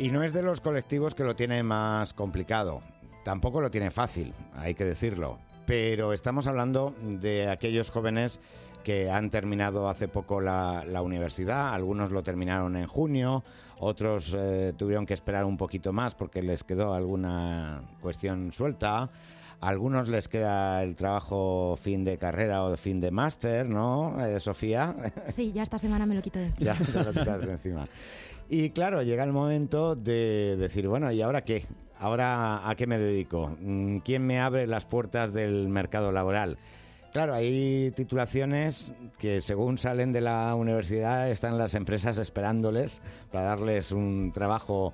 Y no es de los colectivos que lo tiene más complicado. Tampoco lo tiene fácil, hay que decirlo. Pero estamos hablando de aquellos jóvenes que han terminado hace poco la universidad. Algunos lo terminaron en junio, otros tuvieron que esperar un poquito más porque les quedó alguna cuestión suelta. A algunos les queda el trabajo fin de carrera o de fin de máster, ¿no, Sofía? Sí, ya esta semana me lo quito de encima. Ya lo quitas de encima. Y claro, llega el momento de decir, bueno, ¿y ahora qué? ¿Ahora a qué me dedico? ¿Quién me abre las puertas del mercado laboral? Claro, hay titulaciones que según salen de la universidad están las empresas esperándoles para darles un trabajo,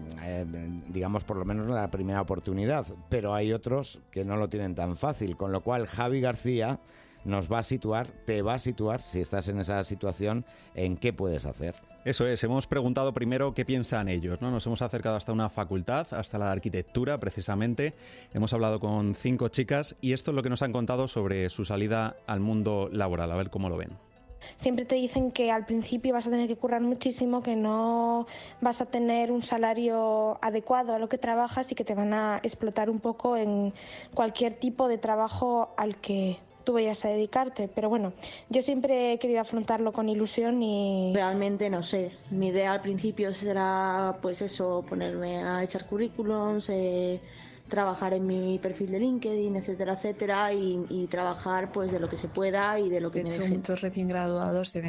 digamos, por lo menos la primera oportunidad. Pero hay otros que no lo tienen tan fácil, con lo cual Javi García nos va a situar, te va a situar, si estás en esa situación, en qué puedes hacer. Eso es, hemos preguntado primero qué piensan ellos, ¿no? Nos hemos acercado hasta una facultad, hasta la de arquitectura precisamente, hemos hablado con 5 chicas y esto es lo que nos han contado sobre su salida al mundo laboral, a ver cómo lo ven. Siempre te dicen que al principio vas a tener que currar muchísimo, que no vas a tener un salario adecuado a lo que trabajas y que te van a explotar un poco en cualquier tipo de trabajo al que tú vayas a dedicarte, pero bueno, yo siempre he querido afrontarlo con ilusión y... Realmente no sé, mi idea al principio será pues eso, ponerme a echar currículums, trabajar en mi perfil de LinkedIn, etcétera, etcétera, y trabajar pues de lo que se pueda y de lo que me dejen. Muchos recién graduados se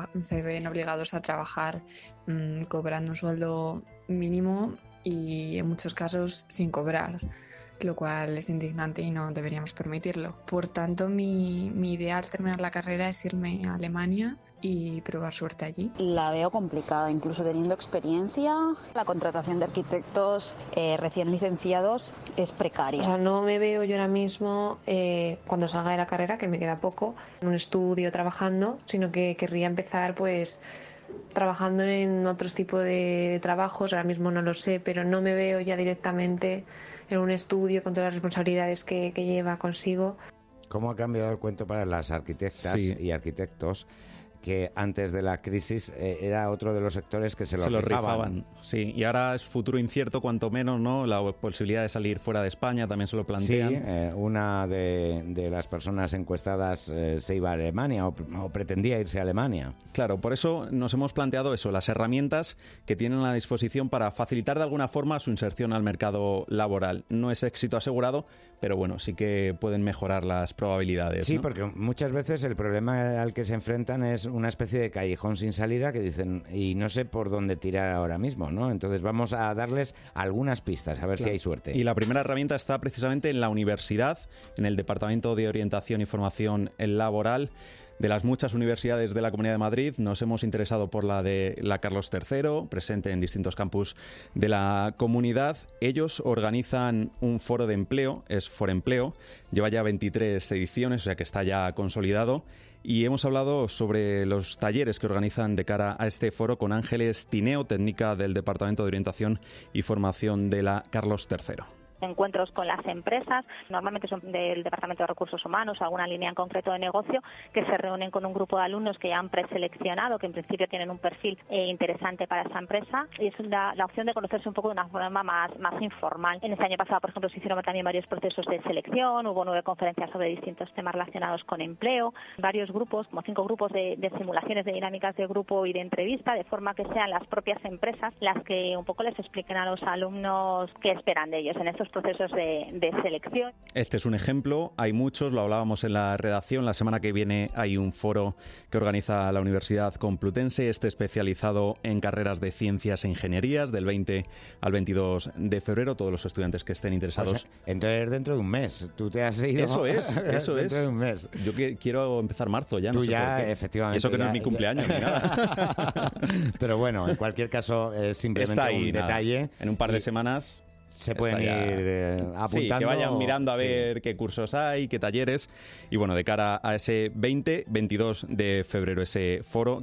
ven obligados a trabajar cobrando un sueldo mínimo y en muchos casos sin cobrar, lo cual es indignante y no deberíamos permitirlo. Por tanto, mi idea al terminar la carrera es irme a Alemania y probar suerte allí. La veo complicada, incluso teniendo experiencia. La contratación de arquitectos recién licenciados es precaria. O sea, no me veo yo ahora mismo, cuando salga de la carrera, que me queda poco, en un estudio trabajando, sino que querría empezar pues trabajando en otros tipos de trabajos. Ahora mismo no lo sé, pero no me veo ya directamente en un estudio con todas las responsabilidades que lleva consigo. ¿Cómo ha cambiado el cuento para las arquitectas y arquitectos? Que antes de la crisis era otro de los sectores que se lo rifaban. Sí, y ahora es futuro incierto, cuanto menos, ¿no? La posibilidad de salir fuera de España también se lo plantean. Sí, una de las personas encuestadas se iba a Alemania o pretendía irse a Alemania. Claro, por eso nos hemos planteado eso, las herramientas que tienen a disposición para facilitar de alguna forma su inserción al mercado laboral. No es éxito asegurado, pero bueno, sí que pueden mejorar las probabilidades. Sí, ¿no? porque muchas veces el problema al que se enfrentan es una especie de callejón sin salida que dicen, y no sé por dónde tirar ahora mismo, ¿no? Entonces vamos a darles algunas pistas, a ver si hay suerte. Y la primera herramienta está precisamente en la universidad, en el Departamento de Orientación y Formación Laboral. De las muchas universidades de la Comunidad de Madrid, nos hemos interesado por la de la Carlos III, presente en distintos campus de la comunidad. Ellos organizan un foro de empleo, es Forempleo, lleva ya 23 ediciones, o sea que está ya consolidado. Y hemos hablado sobre los talleres que organizan de cara a este foro con Ángeles Tineo, técnica del Departamento de Orientación y Formación de la Carlos III. Encuentros con las empresas, normalmente son del Departamento de Recursos Humanos o alguna línea en concreto de negocio, que se reúnen con un grupo de alumnos que ya han preseleccionado, que en principio tienen un perfil interesante para esa empresa, y es la opción de conocerse un poco de una forma más informal. En este año pasado, por ejemplo, se hicieron también varios procesos de selección, hubo 9 conferencias sobre distintos temas relacionados con empleo, varios grupos, como 5 grupos de simulaciones de dinámicas de grupo y de entrevista, de forma que sean las propias empresas las que un poco les expliquen a los alumnos qué esperan de ellos en estos procesos de selección. Este es un ejemplo, hay muchos, lo hablábamos en la redacción. La semana que viene hay un foro que organiza la Universidad Complutense, especializado en carreras de ciencias e ingenierías, del 20 al 22 de febrero. Todos los estudiantes que estén interesados. Pues, entonces, dentro de un mes. Tú te has ido. Eso es. Dentro de un mes. Yo quiero empezar marzo ya. Tú no sé ya, por qué. efectivamente. Y eso que no es mi cumpleaños ni nada. Pero bueno, en cualquier caso, es simplemente un detalle. En un par de semanas se pueden ir apuntando. Sí, que vayan mirando a ver qué cursos hay, qué talleres. Y bueno, de cara a ese 20-22 de febrero, ese foro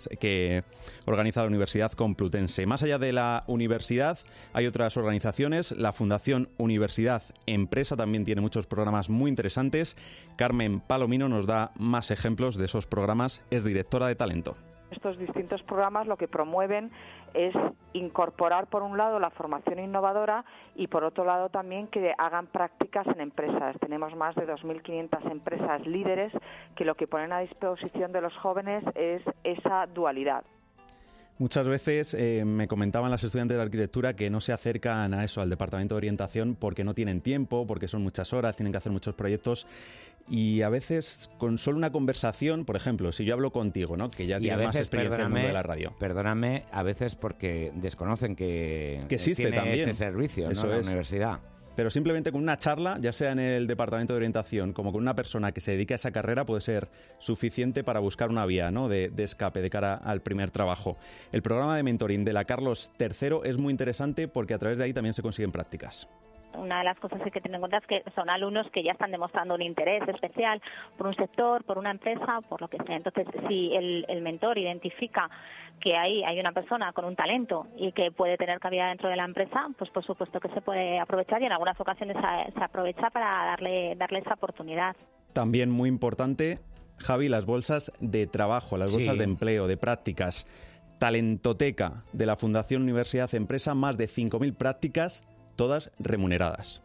que organiza la Universidad Complutense. Más allá de la universidad, hay otras organizaciones. La Fundación Universidad Empresa también tiene muchos programas muy interesantes. Carmen Palomino nos da más ejemplos de esos programas. Es directora de talento. Estos distintos programas lo que promueven es incorporar, por un lado, la formación innovadora y, por otro lado, también que hagan prácticas en empresas. Tenemos más de 2.500 empresas líderes que lo que ponen a disposición de los jóvenes es esa dualidad. Muchas veces me comentaban las estudiantes de arquitectura que no se acercan a eso, al departamento de orientación, porque no tienen tiempo, porque son muchas horas, tienen que hacer muchos proyectos. Y a veces, con solo una conversación, por ejemplo, si yo hablo contigo, ¿no?, que ya tienes más experiencia en el mundo de la radio. Perdóname, a veces porque desconocen que existe tiene también ese servicio, eso, ¿no?, es la universidad. Pero simplemente con una charla, ya sea en el departamento de orientación como con una persona que se dedique a esa carrera, puede ser suficiente para buscar una vía, ¿no?, de escape de cara al primer trabajo. El programa de mentoring de la Carlos III es muy interesante porque a través de ahí también se consiguen prácticas. Una de las cosas que hay que tener en cuenta es que son alumnos que ya están demostrando un interés especial por un sector, por una empresa, por lo que sea. Entonces, si el mentor identifica que ahí hay una persona con un talento y que puede tener cabida dentro de la empresa, pues por supuesto que se puede aprovechar, y en algunas ocasiones se aprovecha para darle esa oportunidad. También muy importante, Javi, las bolsas de trabajo, las bolsas de empleo, de prácticas. Talentoteca de la Fundación Universidad Empresa, más de 5.000 prácticas, todas remuneradas.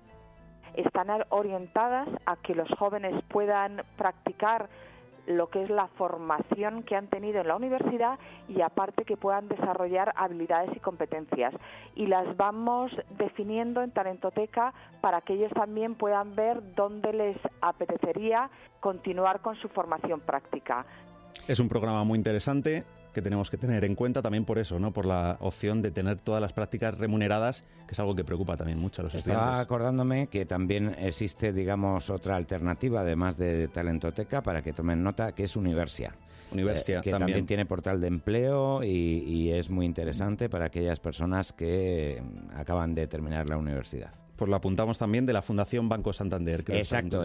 Están orientadas a que los jóvenes puedan practicar lo que es la formación que han tenido en la universidad y aparte que puedan desarrollar habilidades y competencias. Y las vamos definiendo en Talentoteca para que ellos también puedan ver dónde les apetecería continuar con su formación práctica. Es un programa muy interesante que tenemos que tener en cuenta también por eso, ¿no?, por la opción de tener todas las prácticas remuneradas, que es algo que preocupa también mucho a los estudiantes. Estaba acordándome que también existe, digamos, otra alternativa, además de Talentoteca, para que tomen nota, que es Universia. Universia que también tiene portal de empleo y es muy interesante para aquellas personas que acaban de terminar la universidad. Pues lo apuntamos también, de la Fundación Banco Santander. Exacto.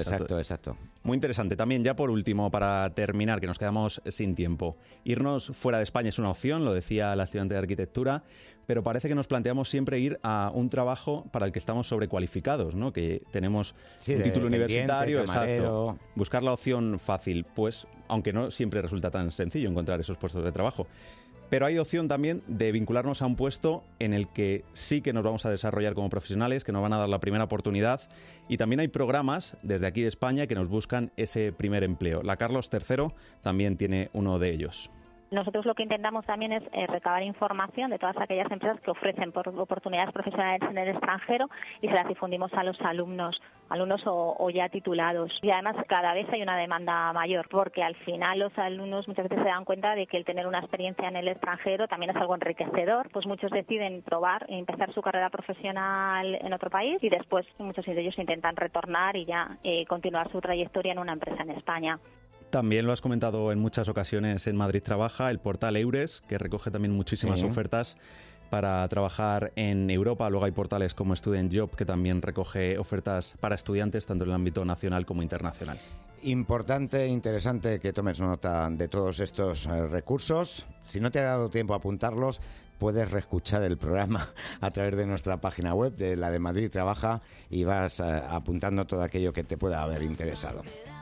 Muy interesante. También, ya por último, para terminar, que nos quedamos sin tiempo, irnos fuera de España es una opción, lo decía la estudiante de arquitectura, pero parece que nos planteamos siempre ir a un trabajo para el que estamos sobrecualificados, ¿no?, que tenemos un título universitario, exacto. Buscar la opción fácil, pues, aunque no siempre resulta tan sencillo encontrar esos puestos de trabajo. Pero hay opción también de vincularnos a un puesto en el que sí que nos vamos a desarrollar como profesionales, que nos van a dar la primera oportunidad, y también hay programas desde aquí de España que nos buscan ese primer empleo. La Carlos III también tiene uno de ellos. Nosotros lo que intentamos también es recabar información de todas aquellas empresas que ofrecen oportunidades profesionales en el extranjero y se las difundimos a los alumnos o ya titulados. Y además cada vez hay una demanda mayor, porque al final los alumnos muchas veces se dan cuenta de que el tener una experiencia en el extranjero también es algo enriquecedor. Pues muchos deciden probar e empezar su carrera profesional en otro país y después muchos de ellos intentan retornar y ya continuar su trayectoria en una empresa en España. También lo has comentado en muchas ocasiones, en Madrid trabaja el portal Eures, que recoge también muchísimas ofertas para trabajar en Europa. Luego hay portales como Student Job, que también recoge ofertas para estudiantes, tanto en el ámbito nacional como internacional. Importante, interesante que tomes nota de todos estos recursos. Si no te ha dado tiempo a apuntarlos, puedes reescuchar el programa a través de nuestra página web, de la de Madrid Trabaja, y vas apuntando todo aquello que te pueda haber interesado.